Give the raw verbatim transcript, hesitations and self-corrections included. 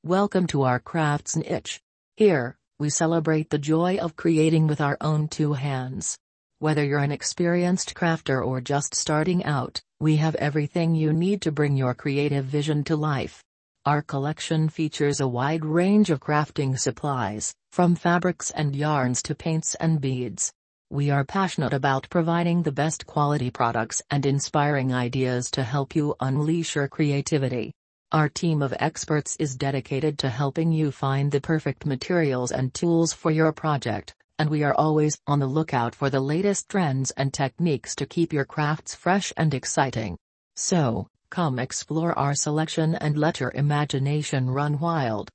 Welcome to our crafts niche. Here, we celebrate the joy of creating with our own two hands. Whether you're an experienced crafter or just starting out, we have everything you need to bring your creative vision to life. Our collection features a wide range of crafting supplies, from fabrics and yarns to paints and beads. We are passionate about providing the best quality products and inspiring ideas to help you unleash your creativity. Our team of experts is dedicated to helping you find the perfect materials and tools for your project, and we are always on the lookout for the latest trends and techniques to keep your crafts fresh and exciting. So, come explore our selection and let your imagination run wild.